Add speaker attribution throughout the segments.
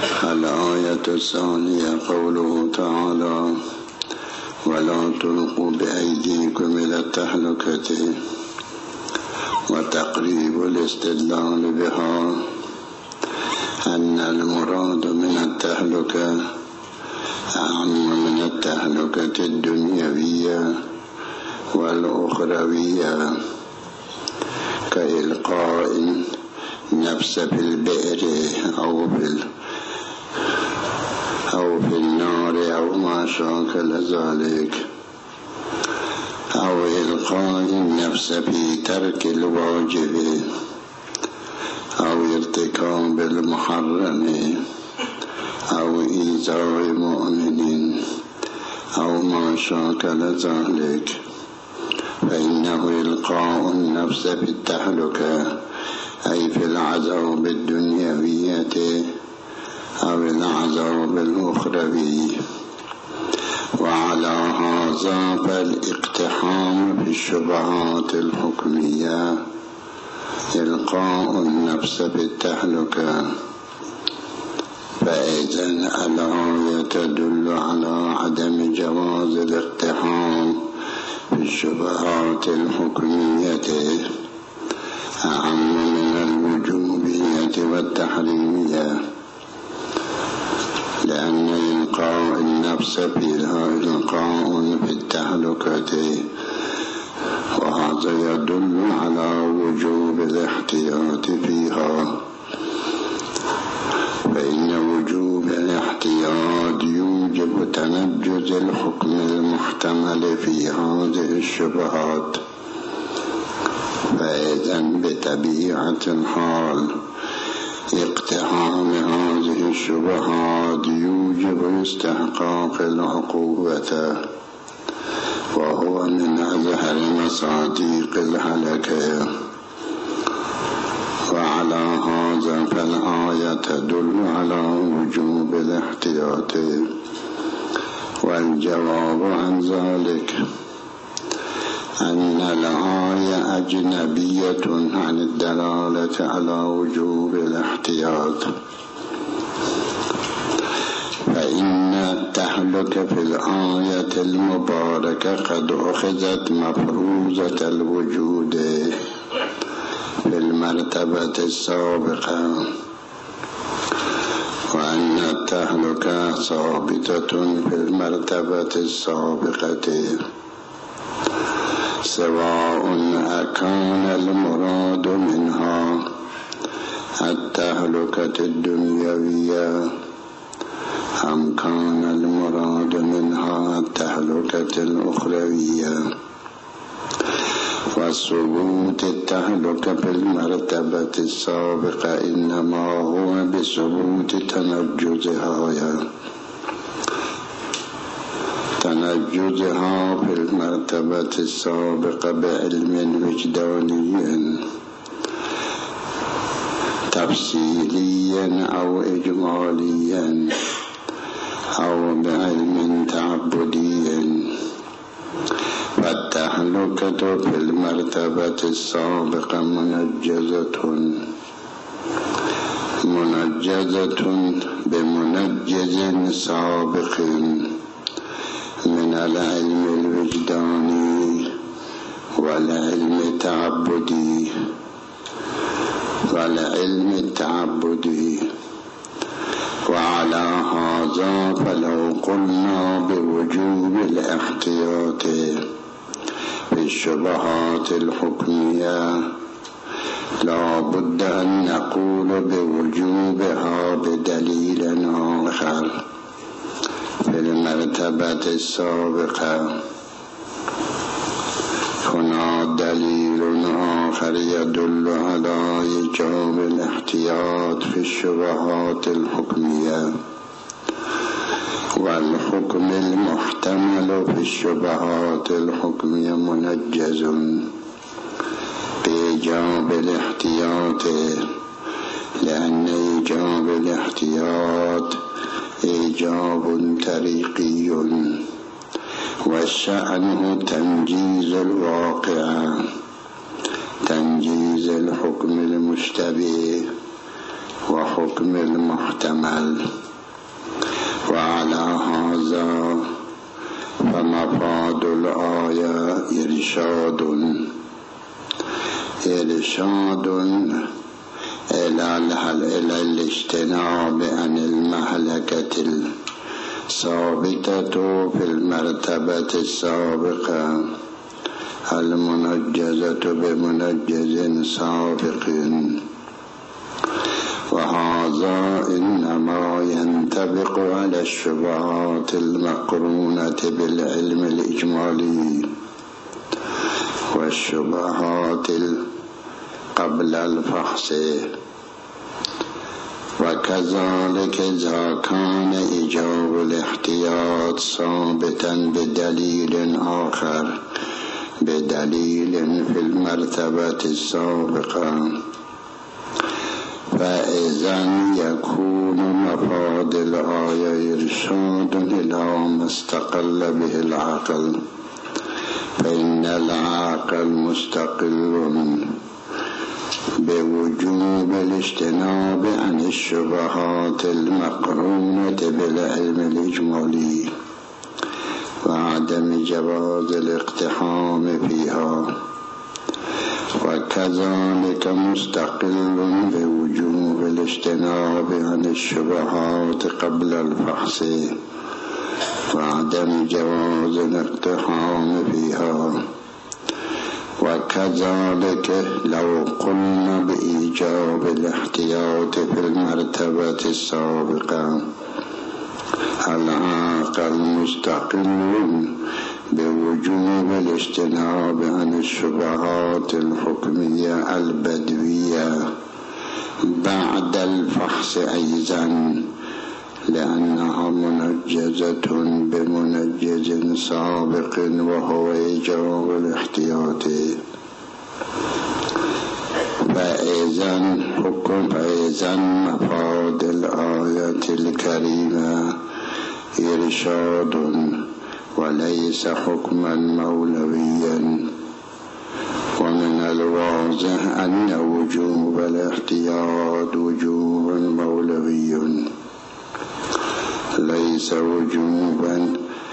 Speaker 1: الآية الثانية قوله تعالى ولا تلقوا بأيديكم إلى التهلكة وتقريب الاستدلال بها أن المراد من التهلكة أعم من التهلكة الدنيوية والأخروية كإلقاء النفس في البئر أو في النار أو ما شاكل ذلك أو إلقاء النفس في ترك الواجب أو ارتكاب المحرم أو إيذاء مؤمن أو ما شاكل ذلك فإنه إلقاء النفس في التهلكة أي في العذاب الدنيوية أو العذاب الأخروي. وعلى هذا فالاقتحام في الشبهات الحكمية إلقاء النفس في التهلكة. فإذا الآية تدل على عدم جواز الاقتحام في الشبهات الحكمية أعم من الوجوبية والتحريمية، لأن إلقاء النفس فيها إلقاء في التهلكة، وهذا يدل على وجوب الاحتياط فيها، فإن وجوب الاحتياط يوجب تنجز الحكم المحتمل في هذه الشبهات. فإذا بطبيعة الحال اقتحام هذه الشبهات يوجب استحقاق العقوبة، وهو من أظهر مصادق الهلكة. وعلى هذا فالآية تدل على وجوب الاحتياط. والجواب عن ذلك أن الآية أجنبية عن الدلالة على وجوب الاحتياط، فإن التهلكة في الآية المباركة قد أخذت مفروضة الوجود في المرتبة السابقة، وأن التهلكة ثابتة في المرتبة السابقة، سواء أكان المراد منها التهلكة الدنيوية أم كان المراد منها التهلكة الأخروية. وثبوت التهلكة في المرتبة السابقة إنما هو بثبوت تنجزها في المرتبة السابقة بعلم وجداني تفصيليا أو إجماليا أو بعلم تعبدي. فالتهلكة في المرتبة السابقة منجزة بمنجز سابق من العلم الوجداني والعلم التعبدي. وعلى هذا فلو قلنا بوجوب الاحتياط في الشبهات الحكمية لا بد أن نقول بوجوبها بدليل آخر في المرتبة السابقة. هنا دليل آخر يدل على إيجاب الاحتياط في الشبهات الحكمية، والحكم المحتمل في الشبهات الحكمية منجز بإيجاب الاحتياط، لأن إيجاب الاحتياط إيجاب طريقي، والشأن تنجيز الواقع، تنجيز الحكم المشتبه وحكم المحتمل. وعلى هذا فمفاد الآية إرشاد إلى الاجتناب عن المهلكة الثابتة في المرتبة السابقة المنجزة بمنجز سابق. وهذا إنما ينطبق على الشبهات المقرونة بالعلم الإجمالي والشبهات قبل الفحص. وكذلك إذا كان إيجاب الاحتياط ثابتا بدليل آخر في المرتبة السابقة، فإذا يكون مفاد الآية إرشاد إلى ما استقل به العقل، فإن العقل مستقل بوجوب الاجتناب عن الشبهات المقرونة بالعلم الإجمالي وعدم جواز الاقتحام فيها، وكذلك مستقل بوجوب الاجتناب عن الشبهات قبل الفحص وعدم جواز الاقتحام فيها. وكذلك لو قلنا بإيجاب الاحتياط في المرتبة السابقة، العقل مستقل بوجوب الاجتناب عن الشبهات الحكمية البدوية بعد الفحص أيضا، لأنها منجزة بمنجز سابق وهو إيجاب الاحتياط. فإذا مفاد الآية الكريمة إرشاد وليس حكما مولويا. ومن الواضح أن وجوب الاحتياط وجوب مولوي ليس وجوبا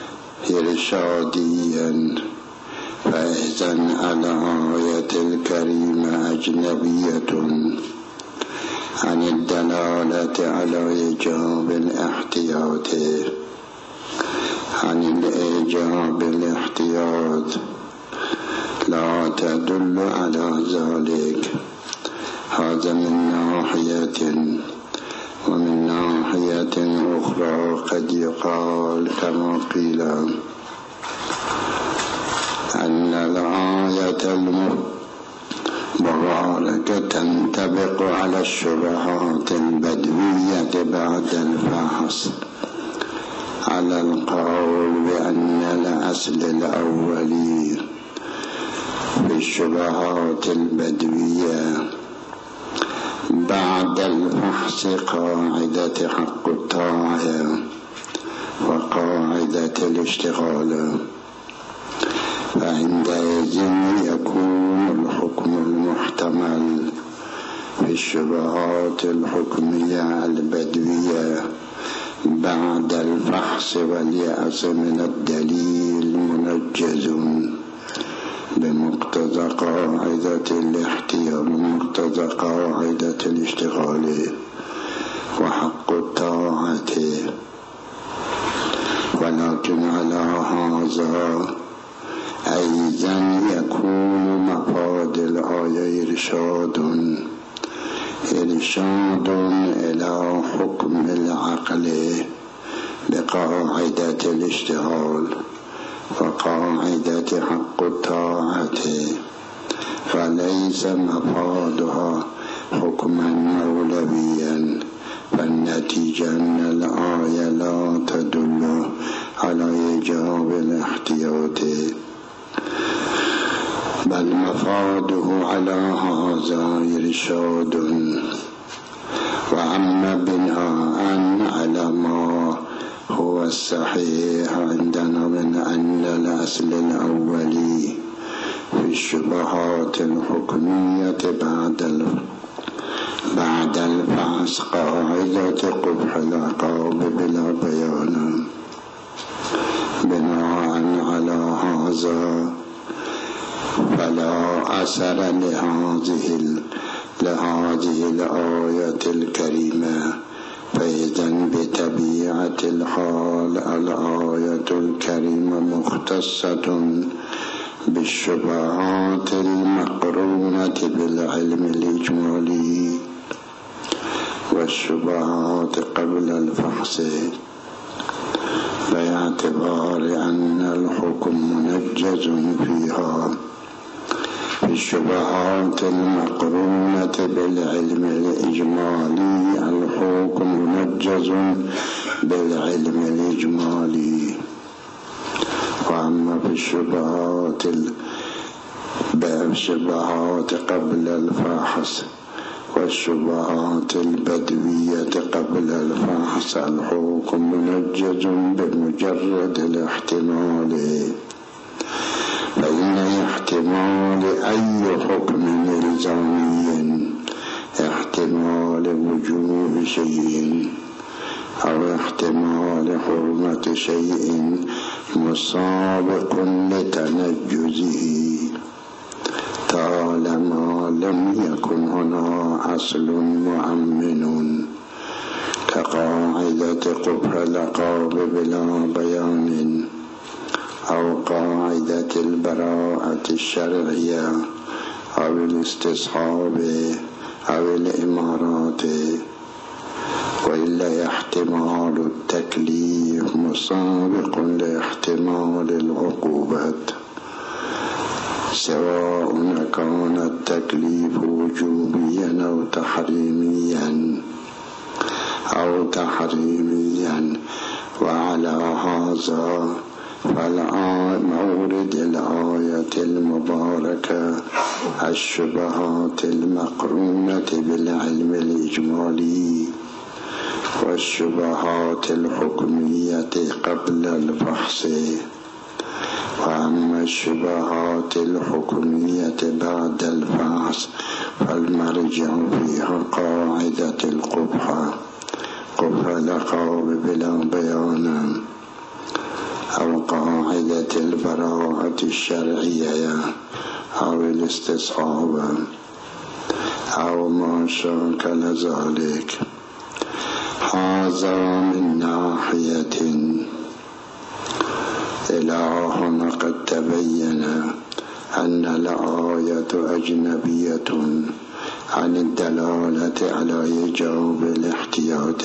Speaker 1: إرشاديا. فإذا الآية الكريمة أجنبية عن الدلالة على إيجاب الاحتياط، عن الإيجاب الاحتياط لا تدل على ذلك. هذا من ناحية. ومن ناحية أخرى قد يقال كما قيل أن الآية المباركة تنطبق على الشبهات البدوية بعد الفحص، على القول بأن الأصل الأولي في الشبهات البدوية بعد الفحص قاعدة حق الطاعة وقاعدة الاشتغال، فعندئذ يكون الحكم المحتمل في الشبهات الحكمية البدوية بعد الفحص واليأس من الدليل منجز بمقتضى قاعدة الاحتياط بمقتضى قاعدة الاشتغال وحق الطاعة. ولكن على هذا أيضا يكون مفاد الآية إرشاد إلى حكم العقل بقاعدة الاشتغال وقاعدة حق الطاعة، فليس مفادها حكما مولويا. فالنتيجة أن الآية لا تدل على إيجاب الاحتياط، بل مفاده على هذا إرشاد. وأما بناء على ما هو الصحيح عندنا من أن الأصل الأولي في الشبهات الحكمية بعد بعد الفحص قاعدة قبح العقاب بلا بيان. بناء على هذا فلا أثر لهذه الآية الكريمة. فإذن بطبيعة الحال الآية الكريمة مختصة بالشبهات المقرونة بالعلم الإجمالي والشبهات قبل الفحص، باعتبار أن الحكم منجز فيها. في الشبهات المقرونة بالعلم الإجمالي الحكم منجز بالعلم الإجمالي. وأما في الشبهات قبل الفحص والشبهات البدوية قبل الفحص الحكم منجز بمجرد الاحتمال. فإن احتمال أي حكم إلزامي احتمال وجوب شيء أو احتمال حرمة شيء مسابق لتنجزه طالما لم يكن هنا أصل مؤمن كقاعدة قبح العقاب بلا بيان أو قاعدة البراءة الشرعية أو الاستصحاب أو الإمارات. وإلا احتمال التكليف مسابق لاحتمال العقوبات، سواء كان التكليف وجوبيا أو تحريميا. وعلى هذا فالمورد الآية المباركة الشبهات المقرونة بالعلم الإجمالي والشبهات الحكمية قبل الفحص. وأما الشبهات الحكمية بعد الفحص فالمرجع فيها قاعدة القبح العقاب بلا بيان أو قاعدة البراءة الشرعية أو الاستصحاب أو ما شاكل ذلك. هذا من ناحية. إلى هنا قد تبين أن الآية أجنبية عن الدلالة على إيجاب الاحتياط.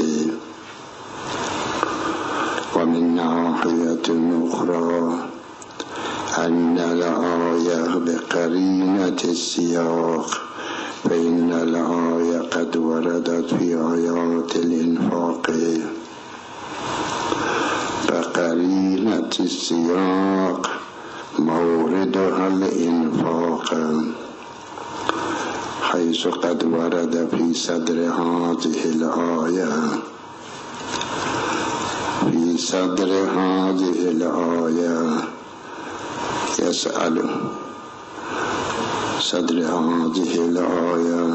Speaker 1: ومن ناحية أخرى أن الآية بقرينة السياق، فإن الآية قد وردت في آيات الإنفاق بقرينة السياق موردها الإنفاق، حيث قد ورد في صدر هذه الآية يسأل صدر هذه الآية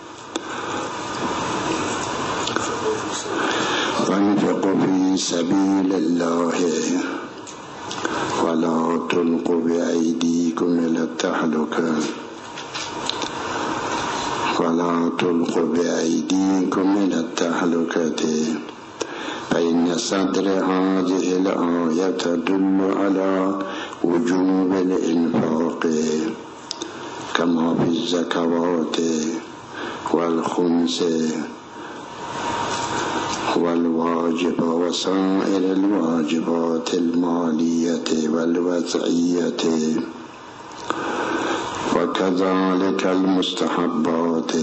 Speaker 1: وانفقوا في سبيل الله ولا تلقوا بأيديكم إلى التهلكة فإن صدر هذه الآية تدل على وجوب الإنفاق كما في الزكوات والخمس والواجب وسائر الواجبات المالية والوضعية، وكذلك المستحبات.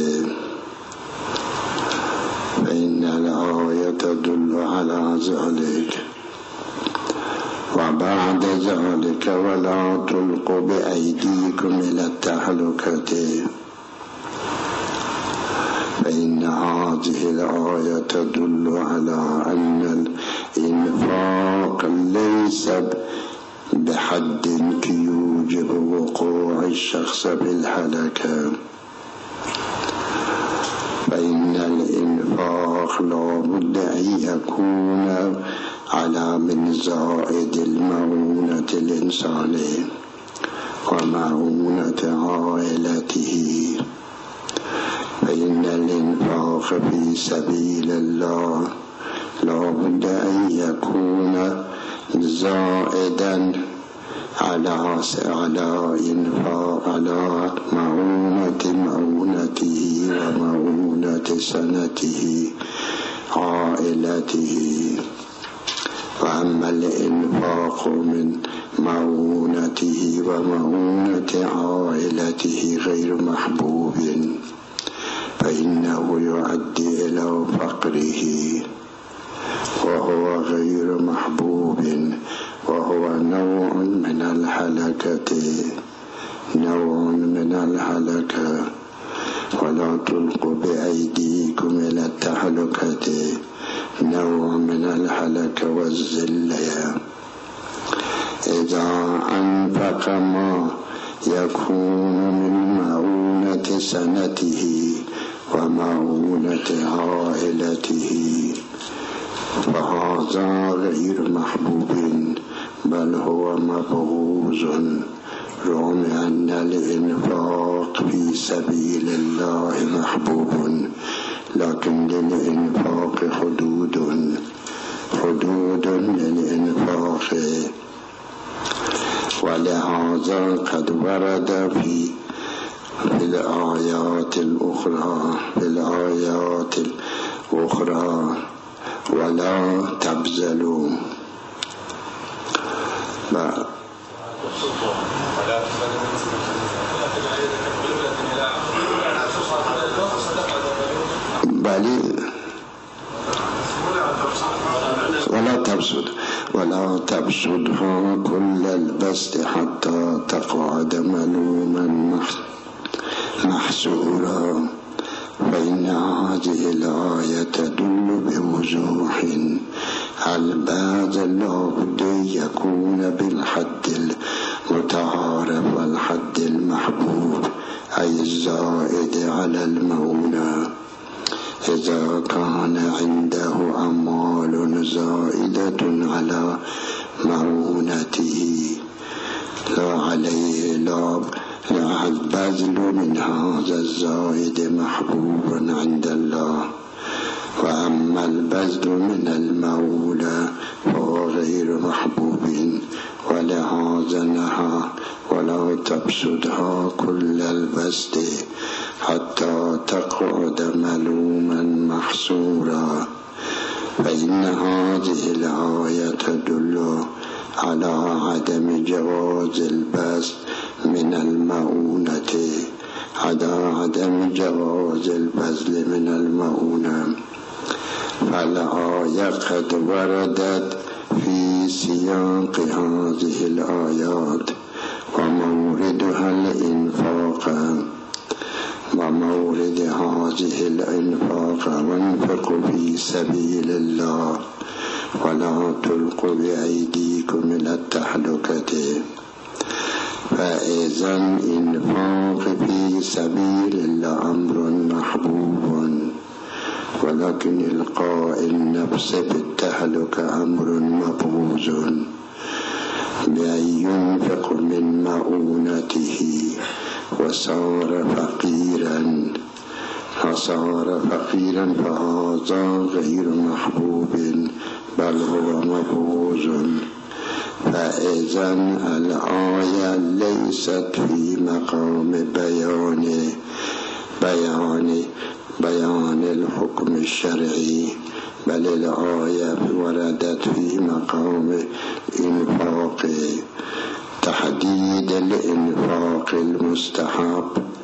Speaker 1: فإن الآية تدل على ذلك. وبعد ذلك ولا تلقوا بأيديكم إلى التهلكة، فإن هذه الآية تدل على أن الإنفاق ليس بحد يوجب وقوع الشخص بالهلكة، فإن الإنفاق لا بد أن يكون على من زائد المعونة الإنسان ومعونة عائلته. فإن الإنفاق في سبيل الله لا بد أن يكون زائدا على معونته ومعونة سنته عائلته. وأما الإنفاق من معونته ومعونة عائلته غير محبوب فإنه يؤدي إلى فقره، وهو غير محبوب، وهو نوع من الهلكة. ولا تلقوا بأيديكم إلى التهلكة، نوع من الهلكة والذلة. إذا أنفق ما يكون من معونة سنته ومعونة عائلته فهذا غير محبوب بل هو مبغوض، رغم أن الإنفاق في سبيل الله محبوب، لكن للإنفاق حدود للإنفاق. ولهذا قد ورد في الآيات الأخرى ولا تبذلوا ولا تبسطها كل البسط حتى تقعد ملوما محسورا. فإن هذه الآية تدل بوضوح البذل لابد يكون بالحد المتعارف والحد المحبوب، أي الزائد على المعونة. إذا كان عنده أموال زائدة على معونته لا عليه لا البذل من هذا الزائد محبوب عند الله. وأما البذل من المولى فهو غير محبوب، ولهذا نهى ولا تبسطها كل البسط حتى تقعد ملوما محسورا. فإن هذه الآية تدل على عدم جواز البسط من المؤونة، عدم جواز البذل من المؤونة. فالآية قد وردت في سياق هذه الآيات وموردها الإنفاق، ومورد هذه الإنفاق وانفقوا في سبيل الله ولا تلقوا بأيديكم إلى التهلكة. فإذا الإنفاق في سبيل الله أمر محبوب، ولكن إلقاء النفس بالتهلكة أمر مبغوض. بأن ينفق من مؤونته وصار فقيرا فهذا غير محبوب بل هو مبغوض. فإذا الآية ليست في مقام بيان الحكم الشرعي، بل الآية وردت في مقام إنفاق تحديد الإنفاق المستحب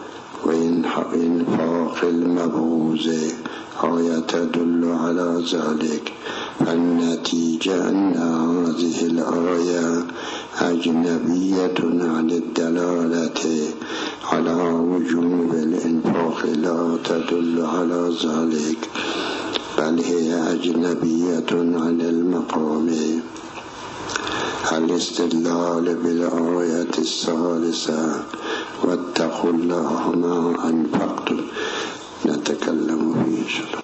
Speaker 1: وإنفاق المبغوض. آية تدل على ذلك. النتيجة أن هذه الآية أجنبية عن الدلالة على وجوب الإنفاق، لا تدل على ذلك، بل هي أجنبية عن المقام. الاستدلال بالآية الثالثة واتقوا الله ما أنفقتم نتكلم به.